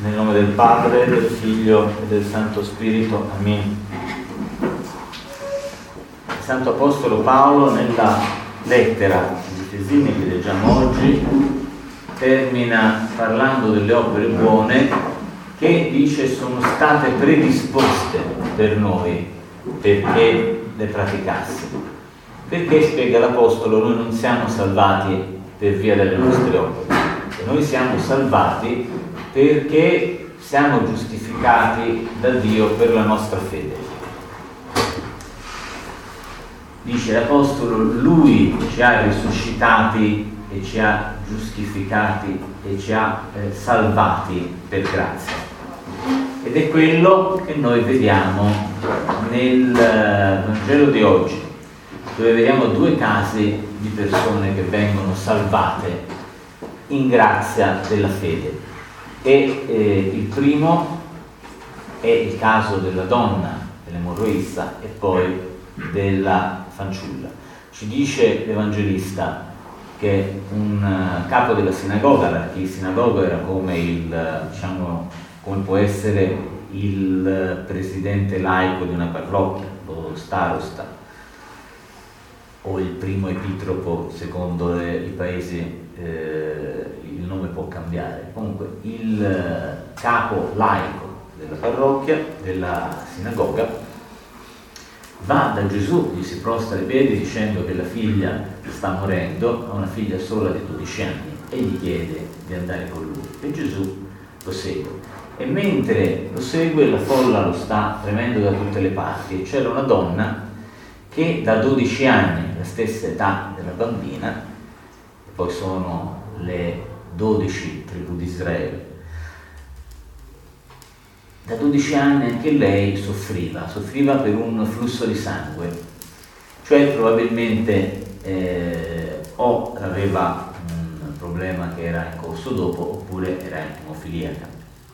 Nel nome del Padre, del Figlio e del Santo Spirito. Amen. Il Santo Apostolo Paolo, nella lettera di Efesini che leggiamo oggi, termina parlando delle opere buone che, dice, sono state predisposte per noi perché le praticassimo. Perché, spiega l'Apostolo, noi non siamo salvati per via delle nostre opere, noi siamo salvati perché siamo giustificati da Dio per la nostra fede. Dice l'Apostolo, Lui ci ha risuscitati e ci ha giustificati e ci ha salvati per grazia. Ed è quello che noi vediamo nel Vangelo di oggi, dove vediamo due casi di persone che vengono salvate in grazia della fede. E il primo è il caso della donna, dell'emorroissa, e poi della fanciulla. Ci dice l'Evangelista che un capo della sinagoga, l'archisinagoga era come come può essere il presidente laico di una parrocchia, lo starosta, o il primo epitropo, secondo i paesi il nome può cambiare. Comunque il capo laico della parrocchia, della sinagoga, va da Gesù, gli si prostra ai piedi dicendo che la figlia sta morendo, ha una figlia sola di 12 anni, e gli chiede di andare con lui. E Gesù lo segue. E mentre lo segue, la folla lo sta premendo da tutte le parti. C'era una donna che da 12 anni, la stessa età della bambina, poi sono le 12 tribù di Israele, da 12 anni anche lei soffriva per un flusso di sangue, cioè probabilmente o aveva un problema che era in corso dopo, oppure era emofiliaca.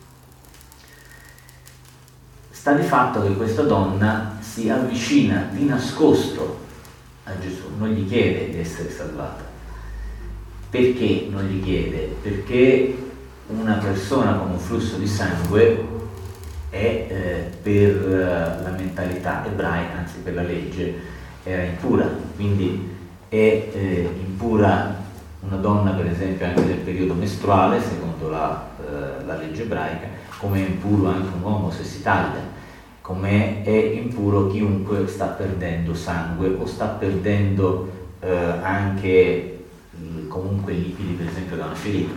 Sta di fatto che questa donna si avvicina di nascosto a Gesù, non gli chiede di essere salvata. Perché non gli chiede? Perché una persona con un flusso di sangue è per la mentalità ebraica, anzi per la legge, era impura, quindi è impura una donna, per esempio, anche nel periodo mestruale, secondo la legge ebraica, come è impuro anche un uomo se si taglia, come è impuro chiunque sta perdendo sangue o sta perdendo anche comunque liquidi, per esempio, da una ferita.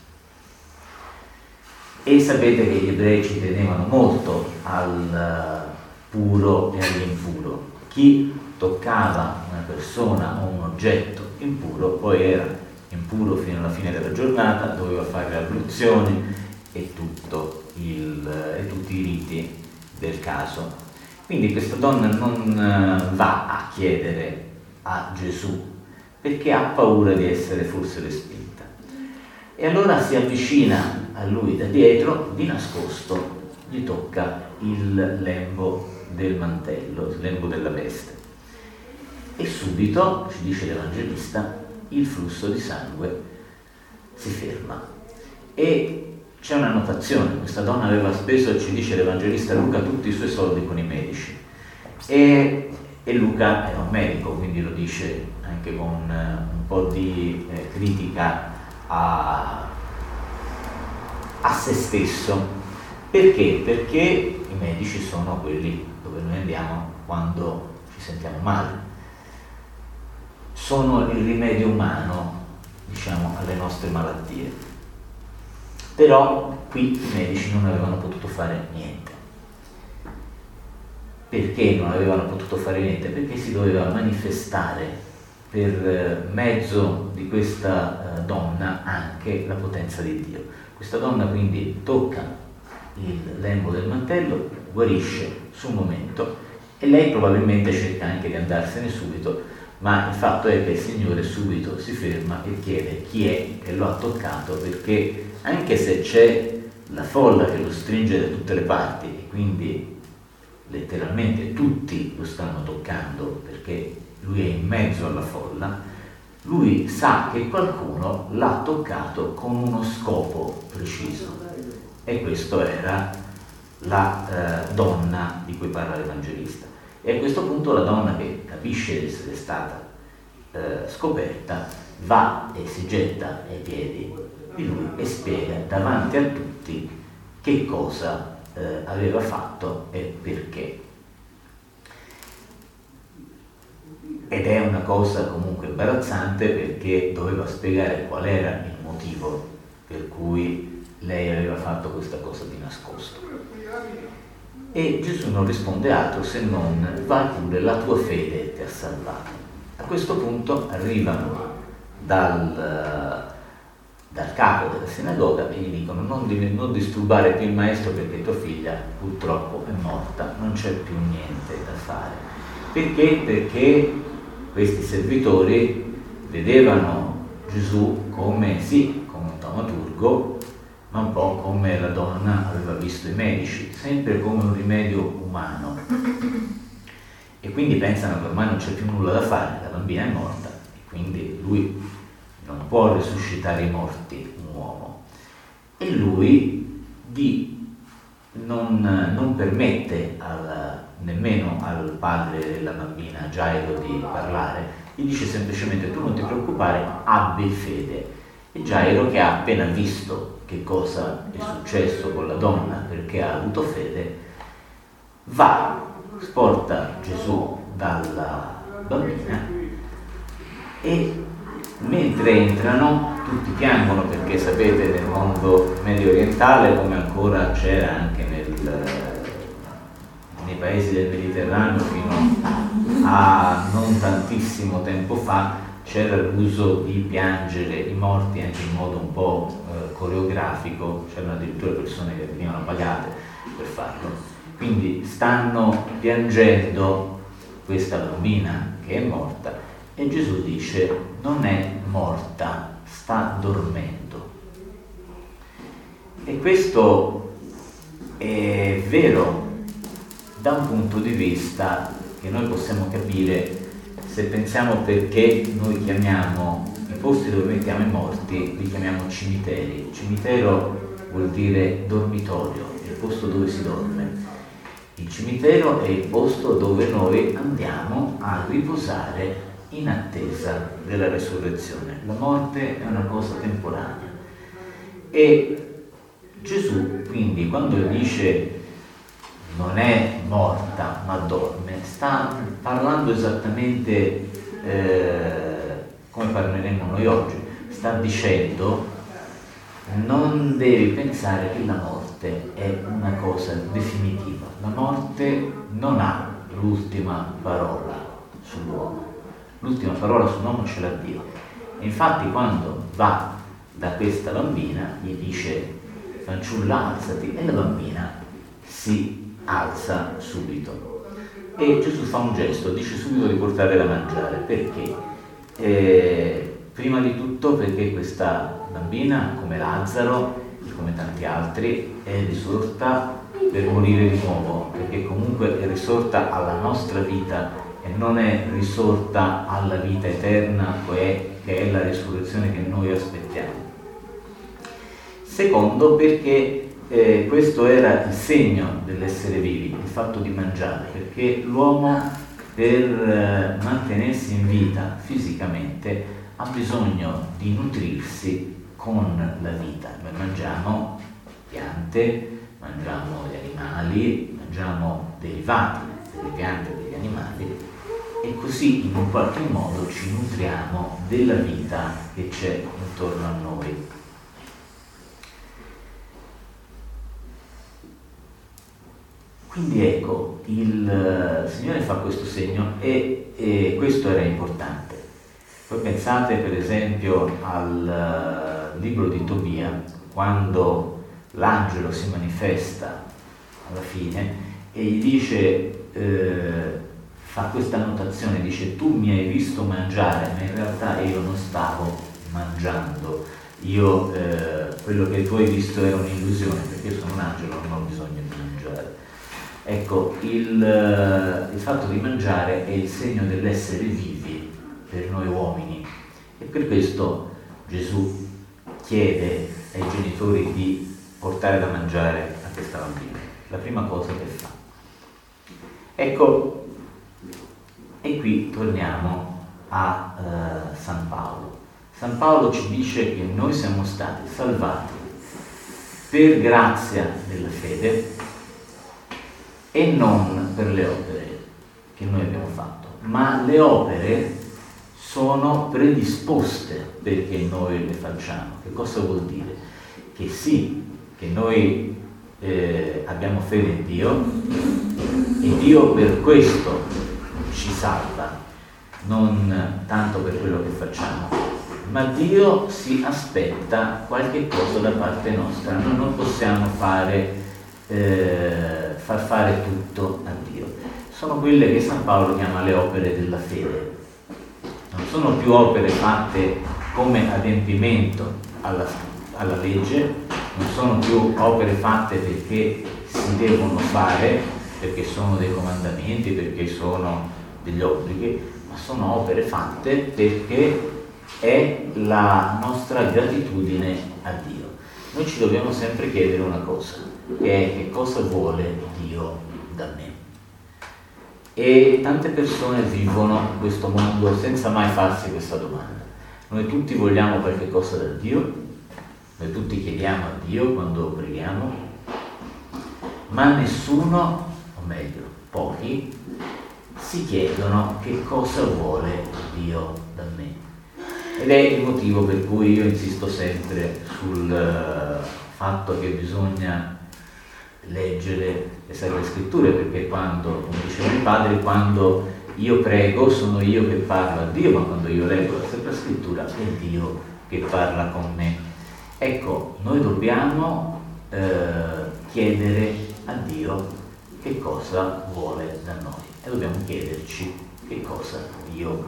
E sapete che gli ebrei ci tenevano molto al puro e all'impuro. Chi toccava una persona o un oggetto impuro poi era impuro fino alla fine della giornata, doveva fare le abluzioni e tutti i riti del caso. Quindi questa donna non va a chiedere a Gesù perché ha paura di essere forse respinta. E allora si avvicina a lui da dietro, di nascosto, gli tocca il lembo del mantello, il lembo della veste. E subito, ci dice l'Evangelista, il flusso di sangue si ferma. E c'è una notazione: questa donna aveva speso, ci dice l'Evangelista Luca, tutti i suoi soldi con i medici. E Luca era un medico, quindi lo dice anche con un po' di critica a se stesso. Perché? Perché i medici sono quelli dove noi andiamo quando ci sentiamo male, sono il rimedio umano, diciamo, alle nostre malattie. Però qui i medici non avevano potuto fare niente. Perché non avevano potuto fare niente? Perché si doveva manifestare per mezzo di questa donna anche la potenza di Dio. Questa donna quindi tocca il lembo del mantello, guarisce sul momento, e lei probabilmente cerca anche di andarsene subito, ma il fatto è che il Signore subito si ferma e chiede chi è che lo ha toccato, perché anche se c'è la folla che lo stringe da tutte le parti e quindi letteralmente tutti lo stanno toccando perché lui è in mezzo alla folla, lui sa che qualcuno l'ha toccato con uno scopo preciso, e questo era la donna di cui parla l'Evangelista. E a questo punto la donna, che capisce di essere stata scoperta, va e si getta ai piedi di lui e spiega davanti a tutti che cosa aveva fatto e perché. Ed è una cosa comunque imbarazzante, perché doveva spiegare qual era il motivo per cui lei aveva fatto questa cosa di nascosto. E Gesù non risponde altro se non: vai pure, la tua fede ti ha salvato. A questo punto arrivano dal capo della sinagoga e gli dicono: non disturbare più il maestro, perché tua figlia purtroppo è morta, non c'è più niente da fare. Perché? Perché questi servitori vedevano Gesù come un taumaturgo, ma un po' come la donna aveva visto i medici, sempre come un rimedio umano. E quindi pensano che ormai non c'è più nulla da fare, la bambina è morta, e quindi lui non può risuscitare i morti, un uomo. E lui non permette nemmeno al padre della bambina, Gairo, di parlare. Gli dice semplicemente: tu non ti preoccupare, abbi fede. E Gairo, che ha appena visto che cosa è successo con la donna perché ha avuto fede, porta Gesù dalla bambina, e mentre entrano tutti piangono, perché sapete, nel mondo medio orientale, come ancora c'era anche nei paesi del Mediterraneo fino a non tantissimo tempo fa, c'era l'uso di piangere i morti anche in modo un po' coreografico, c'erano addirittura persone che venivano pagate per farlo. Quindi stanno piangendo questa bambina che è morta, e Gesù dice: non è morta, sta dormendo. E questo è vero da un punto di vista che noi possiamo capire se pensiamo perché noi chiamiamo i posti dove mettiamo i morti, li chiamiamo cimiteri. Cimitero vuol dire dormitorio, è il posto dove si dorme. Il cimitero è il posto dove noi andiamo a riposare in attesa della resurrezione. La morte è una cosa temporanea. E Gesù, quindi, quando dice non è morta ma dorme, sta parlando esattamente come parleremo noi oggi. Sta dicendo: non devi pensare che la morte è una cosa definitiva. La morte non ha l'ultima parola sull'uomo. L'ultima parola sull'uomo ce l'ha Dio. E infatti quando va da questa bambina gli dice: fanciulla, alzati, e la bambina si alza subito. E Gesù fa un gesto, dice subito di portare da mangiare. Perché? Prima di tutto perché questa bambina, come Lazzaro e come tanti altri, è risorta per morire di nuovo, perché comunque è risorta alla nostra vita e non è risorta alla vita eterna, che è la risurrezione che noi aspettiamo. Secondo, perché questo era il segno dell'essere vivi, il fatto di mangiare, perché l'uomo, per mantenersi in vita fisicamente, ha bisogno di nutrirsi con la vita. Noi mangiamo piante, mangiamo gli animali, mangiamo derivati delle piante e degli animali, e così in un qualche modo ci nutriamo della vita che c'è intorno a noi. Quindi ecco, il Signore fa questo segno e questo era importante. Poi pensate per esempio al libro di Tobia, quando l'angelo si manifesta alla fine e gli dice, fa questa annotazione, dice: tu mi hai visto mangiare, ma in realtà io non stavo mangiando, quello che tu hai visto era un'illusione, perché io sono un angelo, non ho bisogno di mangiare. Ecco, il fatto di mangiare è il segno dell'essere vivi per noi uomini, E per questo Gesù chiede ai genitori di portare da mangiare a questa bambina. La prima cosa che fa. Ecco, e qui torniamo a San Paolo. San Paolo ci dice che noi siamo stati salvati per grazia della fede e non per le opere che noi abbiamo fatto, ma le opere sono predisposte perché noi le facciamo. Che cosa vuol dire? Che sì, che noi abbiamo fede in Dio e Dio per questo ci salva, non tanto per quello che facciamo, ma Dio si aspetta qualche cosa da parte nostra. Noi non possiamo far fare tutto a Dio. Sono quelle che San Paolo chiama le opere della fede. Non sono più opere fatte come adempimento alla legge, non sono più opere fatte perché si devono fare, perché sono dei comandamenti, perché sono degli obblighi, ma sono opere fatte perché è la nostra gratitudine a Dio. Noi ci dobbiamo sempre chiedere una cosa, che è: che cosa vuole Dio da me? E tante persone vivono questo mondo senza mai farsi questa domanda. Noi tutti vogliamo qualche cosa da Dio, noi tutti chiediamo a Dio quando preghiamo, ma nessuno, o meglio, pochi, si chiedono che cosa vuole Dio da me. Ed è il motivo per cui io insisto sempre sul fatto che bisogna leggere le Sacre Scritture, perché quando, come dicevano i padri, quando io prego sono io che parlo a Dio, ma quando io leggo la Sacra Scrittura è Dio che parla con me. Ecco, noi dobbiamo chiedere a Dio che cosa vuole da noi e dobbiamo chiederci che cosa Dio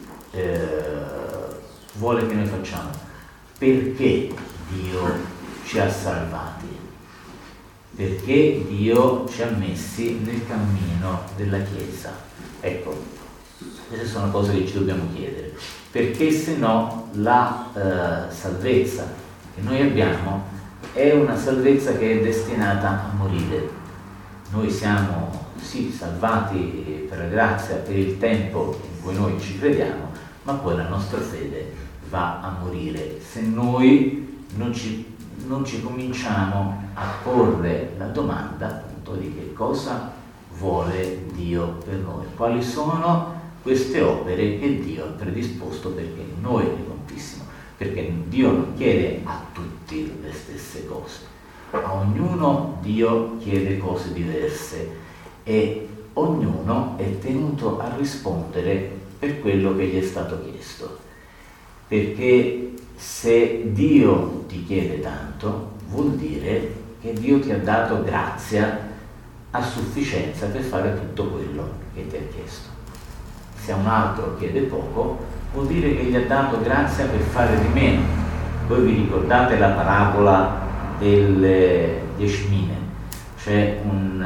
vuole che noi facciamo, perché Dio ci ha salvati, perché Dio ci ha messi nel cammino della Chiesa. Ecco, queste sono cose che ci dobbiamo chiedere, perché se no la salvezza che noi abbiamo è una salvezza che è destinata a morire. Noi siamo sì salvati per grazia per il tempo in cui noi ci crediamo, ma poi la nostra fede va a morire se noi non ci cominciamo a porre la domanda appunto di che cosa vuole Dio per noi, quali sono queste opere che Dio ha predisposto perché noi le compissimo, perché Dio non chiede a tutti le stesse cose, a ognuno Dio chiede cose diverse e ognuno è tenuto a rispondere per quello che gli è stato chiesto, perché se Dio ti chiede tanto vuol dire che Dio ti ha dato grazia a sufficienza per fare tutto quello che ti ha chiesto. Se un altro chiede poco vuol dire che gli ha dato grazia per fare di meno. Voi vi ricordate la parabola delle 10 mine? C'è un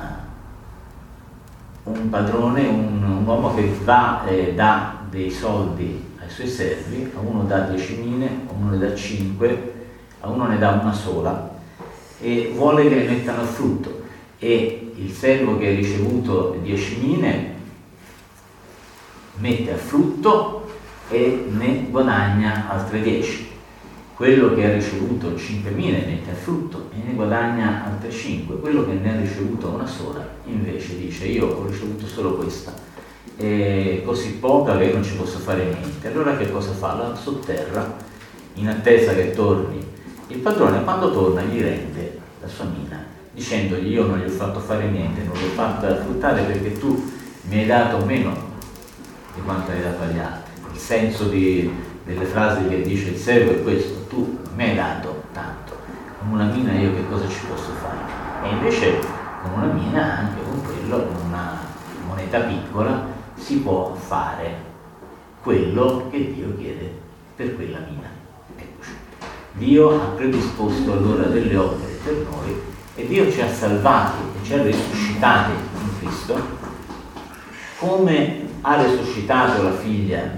padrone, un uomo che va e dà dei soldi ai suoi servi, a uno dà 10 mine, a uno ne dà 5, a uno ne dà una sola e vuole che le mettano a frutto, e il servo che ha ricevuto 10 mine mette a frutto e ne guadagna altre 10. Quello che ha ricevuto 5 mine mette a frutto e ne guadagna altre 5. Quello che ne ha ricevuto una sola invece dice: io ho ricevuto solo questa, è così poca che non ci posso fare niente. Allora che cosa fa? La sotterra in attesa che torni il padrone. Quando torna gli rende la sua mina dicendogli: io non gli ho fatto fare niente, non l'ho fatta fruttare perché tu mi hai dato meno di quanto hai dato agli altri. Il senso delle frasi che dice il servo è questo: tu mi hai dato tanto, con una mina io che cosa ci posso fare? E invece con una mina, anche con quello, con una moneta piccola, si può fare quello che Dio chiede per quella mina. Eccoci. Dio ha predisposto allora delle opere per noi e Dio ci ha salvati e ci ha risuscitati in Cristo, come ha risuscitato la figlia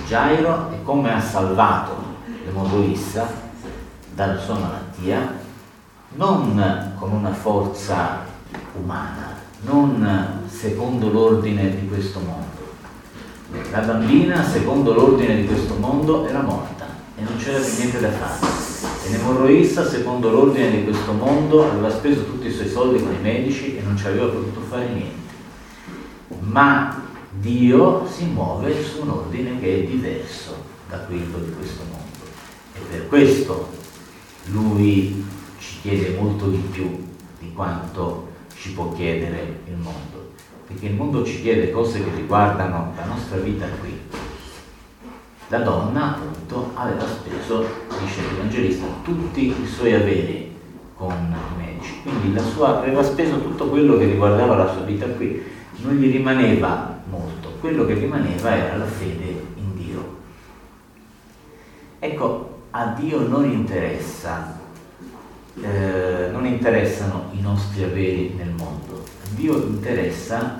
Gairo e come ha salvato l'emorroissa dalla sua malattia, non con una forza umana, non secondo l'ordine di questo mondo. La bambina, secondo l'ordine di questo mondo, era morta e non c'era più niente da fare. E l'emorroissa, secondo l'ordine di questo mondo, aveva speso tutti i suoi soldi con i medici e non ci aveva potuto fare niente. Ma Dio si muove su un ordine che è diverso da quello di questo mondo. E per questo Lui ci chiede molto di più di quanto ci può chiedere il mondo. Perché il mondo ci chiede cose che riguardano la nostra vita qui. La donna, appunto, aveva speso, dice l'Evangelista, tutti i suoi averi con i medici. Quindi aveva speso tutto quello che riguardava la sua vita qui. Non gli rimaneva molto. Quello che rimaneva era la fede in Dio. Ecco, a Dio non interessano i nostri averi nel mondo. A Dio interessa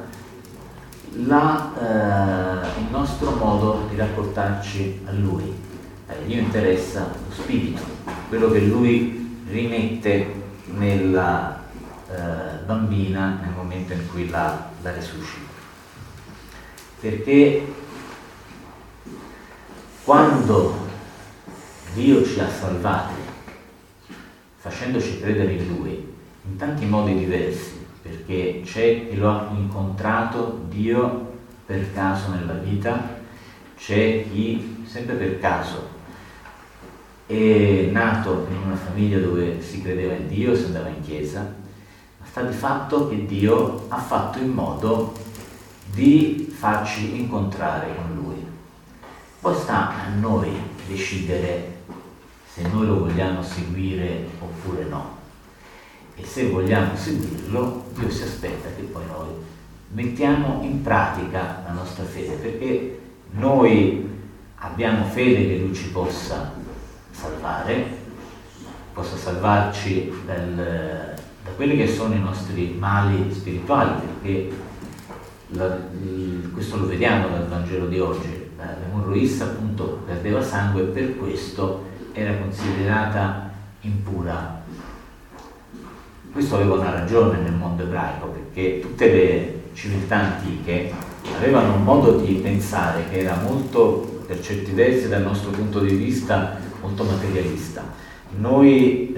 il nostro modo di rapportarci a Lui. A Dio interessa lo spirito, quello che Lui rimette nella bambina nel momento in cui la risuscita. Perché quando Dio ci ha salvati, facendoci credere in Lui, in tanti modi diversi, perché c'è chi lo ha incontrato Dio per caso nella vita, c'è chi sempre per caso è nato in una famiglia dove si credeva in Dio, si andava in chiesa, ma sta di fatto che Dio ha fatto in modo di farci incontrare con Lui. Poi sta a noi decidere se noi lo vogliamo seguire oppure no. E se vogliamo seguirlo, Dio si aspetta che poi noi mettiamo in pratica la nostra fede, perché noi abbiamo fede che Lui ci possa salvare, possa salvarci da quelli che sono i nostri mali spirituali, perché questo lo vediamo dal Vangelo di oggi. L'emorroissa appunto perdeva sangue e per questo era considerata impura. Questo aveva una ragione nel mondo ebraico, perché tutte le civiltà antiche avevano un modo di pensare che era molto, per certi versi dal nostro punto di vista, molto materialista. Noi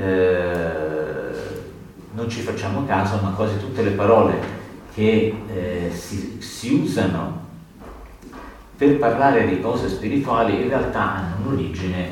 non ci facciamo caso, ma quasi tutte le parole che si usano per parlare di cose spirituali in realtà hanno un'origine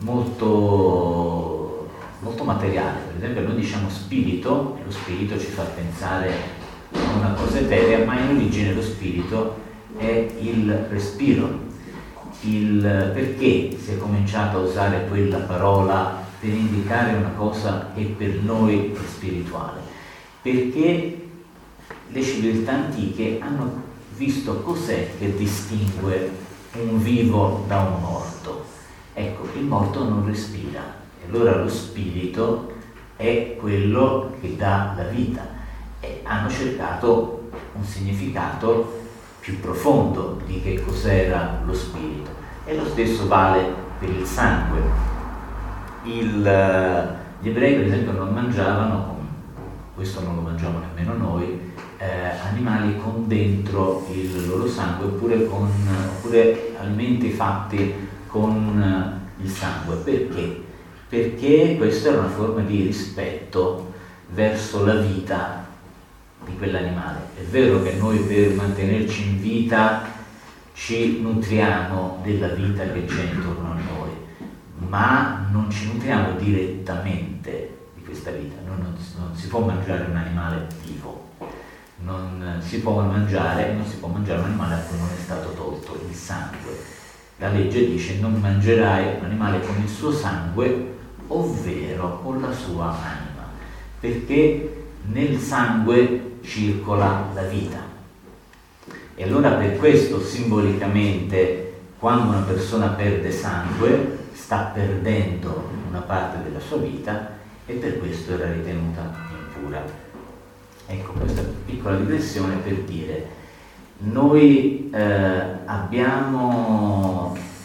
molto materiale. Per esempio noi diciamo spirito, e lo spirito ci fa pensare a una cosa eterea, ma in origine lo spirito è il respiro. Perché si è cominciato a usare quella parola per indicare una cosa che per noi è spirituale? Perché le civiltà antiche hanno visto cos'è che distingue un vivo da un morto. Ecco, il morto non respira, e allora lo spirito è quello che dà la vita, e hanno cercato un significato più profondo di che cos'era lo spirito. E lo stesso vale per il sangue. Gli ebrei per esempio non mangiavano, questo non lo mangiamo nemmeno noi, animali con dentro il loro sangue, oppure alimenti fatti con il sangue. Perché? Perché questa era una forma di rispetto verso la vita di quell'animale. È vero che noi per mantenerci in vita ci nutriamo della vita che c'è intorno a noi, ma non ci nutriamo direttamente di questa vita. Non si può mangiare un animale vivo, non si può mangiare un animale a cui non è stato tolto il sangue. La legge dice: non mangerai un animale con il suo sangue, ovvero con la sua anima, perché nel sangue circola la vita. E allora per questo simbolicamente quando una persona perde sangue sta perdendo una parte della sua vita, e per questo era ritenuta impura. Ecco, questa piccola digressione per dire: noi abbiamo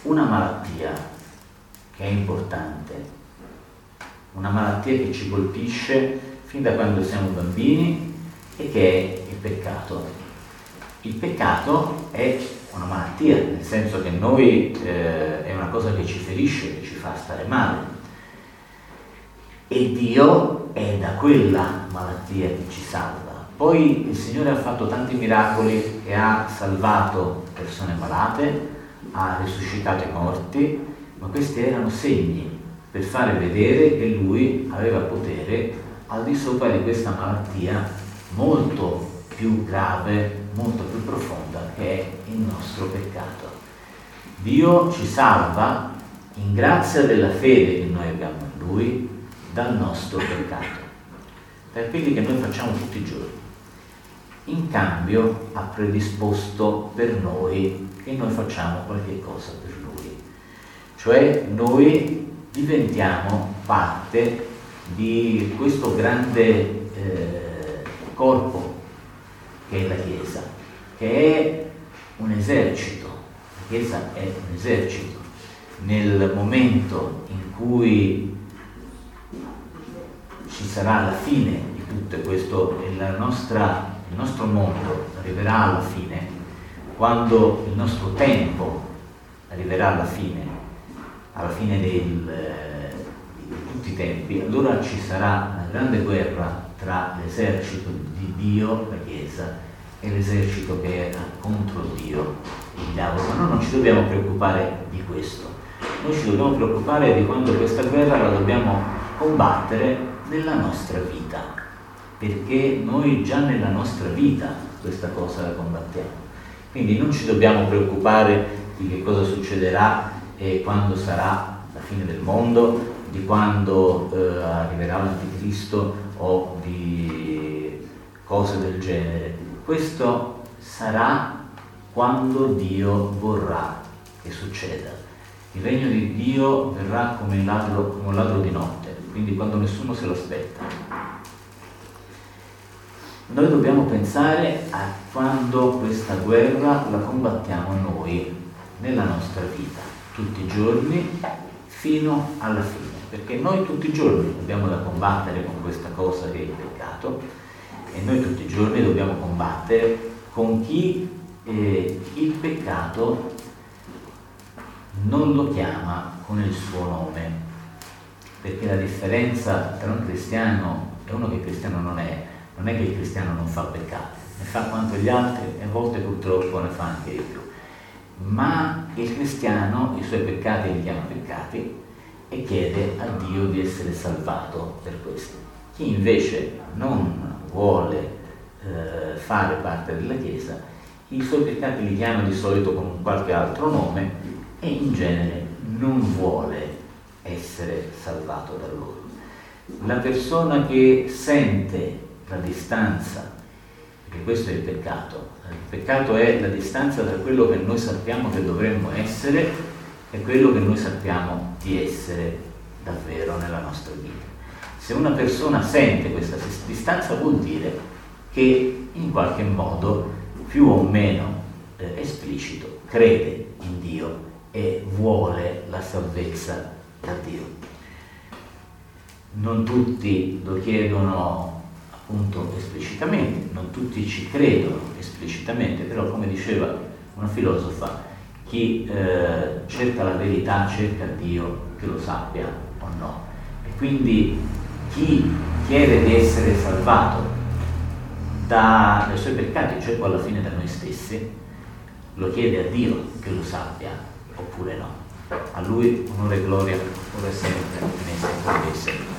una malattia che è importante, una malattia che ci colpisce fin da quando siamo bambini e che è il peccato. Il peccato è una malattia, nel senso che è una cosa che ci ferisce, che ci fa stare male. E Dio è da quella malattia che ci salva. Poi il Signore ha fatto tanti miracoli e ha salvato persone malate, ha risuscitato i morti, ma questi erano segni per fare vedere che Lui aveva potere al di sopra di questa malattia molto più grave, molto più profonda, che è il nostro peccato. Dio ci salva in grazia della fede che noi abbiamo in Lui dal nostro peccato, per quelli che noi facciamo tutti i giorni. In cambio ha predisposto per noi che noi facciamo qualche cosa per Lui, cioè noi diventiamo parte di questo grande corpo che è la Chiesa, che è un esercito. La Chiesa è un esercito. Nel momento in cui ci sarà la fine di tutto questo, il nostro mondo arriverà alla fine, quando il nostro tempo arriverà alla fine di tutti i tempi, allora ci sarà una grande guerra tra l'esercito di Dio, la Chiesa, e l'esercito che era contro Dio, il diavolo. Ma noi non ci dobbiamo preoccupare di questo, noi ci dobbiamo preoccupare di quando questa guerra la dobbiamo combattere nella nostra vita, perché noi già nella nostra vita questa cosa la combattiamo. Quindi non ci dobbiamo preoccupare di che cosa succederà e quando sarà la fine del mondo, di quando arriverà l'Anticristo o di cose del genere. Questo sarà quando Dio vorrà che succeda. Il regno di Dio verrà come un ladro di notte, quindi quando nessuno se lo aspetta. Noi dobbiamo pensare a quando questa guerra la combattiamo noi nella nostra vita, tutti i giorni fino alla fine, perché noi tutti i giorni abbiamo da combattere con questa cosa che è il peccato, e noi tutti i giorni dobbiamo combattere con chi il peccato non lo chiama con il suo nome, perché la differenza tra un cristiano e uno che cristiano non è che il cristiano non fa peccati, ne fa quanto gli altri e a volte purtroppo ne fa anche di più, ma il cristiano i suoi peccati li chiama peccati e chiede a Dio di essere salvato per questi. Chi invece non vuole fare parte della Chiesa, i suoi peccati li chiama di solito con un qualche altro nome e in genere non vuole essere salvato da loro. La persona che sente la distanza, perché questo è il peccato è la distanza tra quello che noi sappiamo che dovremmo essere e quello che noi sappiamo di essere davvero nella nostra vita. Se una persona sente questa distanza, vuol dire che in qualche modo, più o meno esplicito, crede in Dio e vuole la salvezza da Dio. Non tutti lo chiedono appunto esplicitamente, non tutti ci credono esplicitamente, però come diceva una filosofa, chi cerca la verità cerca Dio che lo sappia o no. E quindi chi chiede di essere salvato dai suoi peccati, cioè poi alla fine da noi stessi, lo chiede a Dio che lo sappia oppure no. A Lui onore e gloria ora e sempre, nei secoli dei secoli.